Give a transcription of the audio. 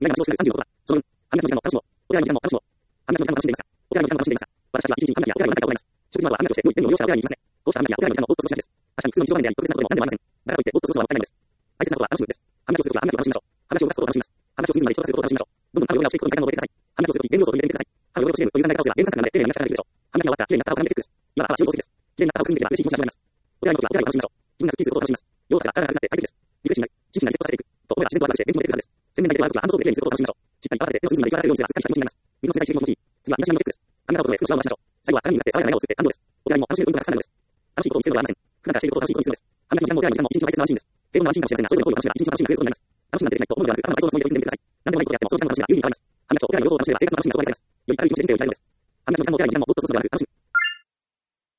意外な話をしている36話。その分、歯磨きの時間も楽しもう。歯磨きの時間も楽しもう。歯磨きの時間も楽しんでいますか。お手洗いの時間も楽しんでいますか。私たちは一日に歯磨きやお手洗いの時間を行います。食事の後は歯磨きをして良い眠りをしてはお手洗いに行きません。こうした歯磨きやお手洗いの時間を夫と過ごします。確かに普通の日常場面であり、特別なことも何でもありません。だからといって夫と過ごすのはもったいないのです。大切なことは楽しむです。歯磨きをするときは歯磨きを楽しみましょう。話を出すことを楽しみます。話をするまで人とすることを楽しみましょう。どんどん歯を汚れをしていくことに時間を覚えてください。歯磨きをするとき、便利を取り入れてください。歯を汚れをしているという考え方をすれば、便利なので丁寧に磨き方ができるでしょう。歯磨きが終わったら、綺麗になった歯を絡めていくです。今は歯は仕事をするです。綺麗になった歯をくるんでいけば嬉しい気持ちが生まれます。お手洗いの時はお手洗いを楽しみましょう。自分がスッキリすることを楽しみます。用が体が軽くなって快適です。リフレッシュになり、心身がリセットされていく。と思えば自然と悪くして便利も出てくるはずです。洗面台で悪くはハンドソープで綺麗にすることを楽しみましょう。しっかり泡立てて手をスムーズになりからせるようにすればすっかりした気持ちになります。水の冷たいシールも欲しい。次は身だしなみのチェックです。髪型を整え服をシワを回しましょう。最後は鏡に向かって爽やかな笑顔を作って感動です。お手洗いも楽しめる運動がたくさんあるのです。楽しいことを見つけることはありません。普段からしていることを楽しいことにするのです。歯磨きの時間もお手洗いの時間も一日の大切な楽しみです。低温の楽しみかもしれませんが、それぞれの行為を楽しめば一日の楽しみが増えることになります。楽しむなんてできないと思うのではなく、あなたの愛想のつもりで取り組んでみてください。何でもないことをやってもその時間の楽しみが有意義に変わります。歯磨きとお手洗いの両方を楽しめば生活の楽しみが増大されます。より軽い気持ちで人生を生きられるのです。歯磨きの時間もお手洗いの時間も夫と過ごすのではなく、楽しむ。